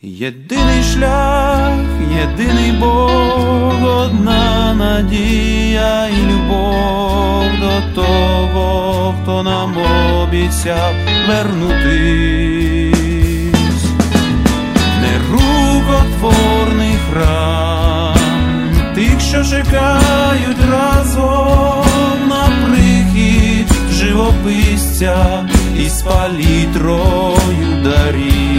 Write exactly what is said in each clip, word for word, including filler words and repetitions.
Єдиний шлях, єдиний Бог, одна надія і любов до того, хто нам обіцяв вернутись. Нерукотворний храм тих, що чекають разом на прихід живописця із палітрою дарів.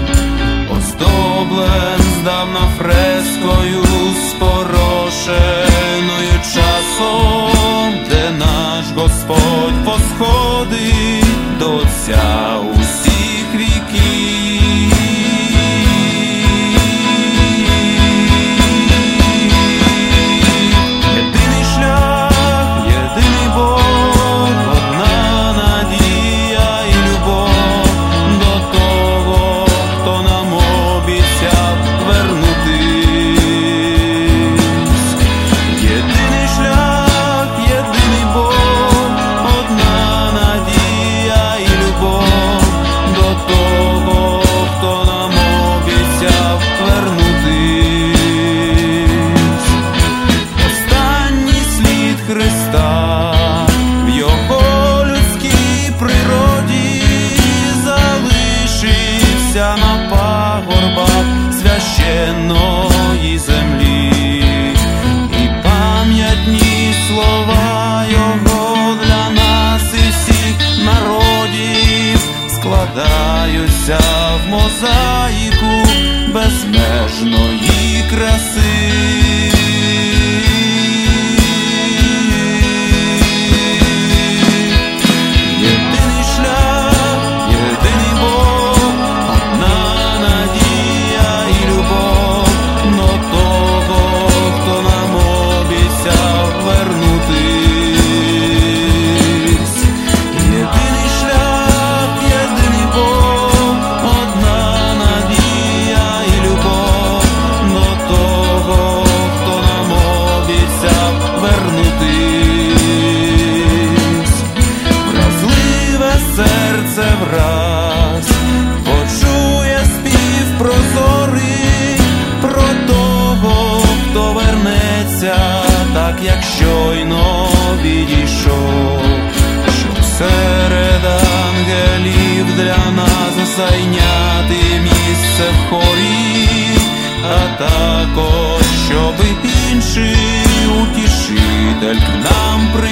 Оздоблен здавна фрескою, спорошеною часом, де наш Господь посходить до Отця усіх віків. Єдиний шлях, єдиний Бог, одна надія і любов до того, хто нам обіцяв вернутись. Єдиний шлях, єдиний Бог, одна надія і любов до того, хто нам обіцяв вернутись. Останній слід Христа в його людській природі залишився на пагорбах священної землі, і пам'ятні слова його для нас і всіх народів складаються в мозаїку безмежної краси. Єдиний шлях, єдиний Бог, одна надія і любов до того, хто нам обіцяв вернутись. Єдиний шлях, єдиний Бог, одна надія і любов до того, хто нам обіцяв вернутись. Вразливе серце враз почує спів прозорий про того, хто вернеться, так як щойно відійшов, щоб серед ангелів для нас зайняти місце в хорі, а також щоб інший утішитель к нам прийшов.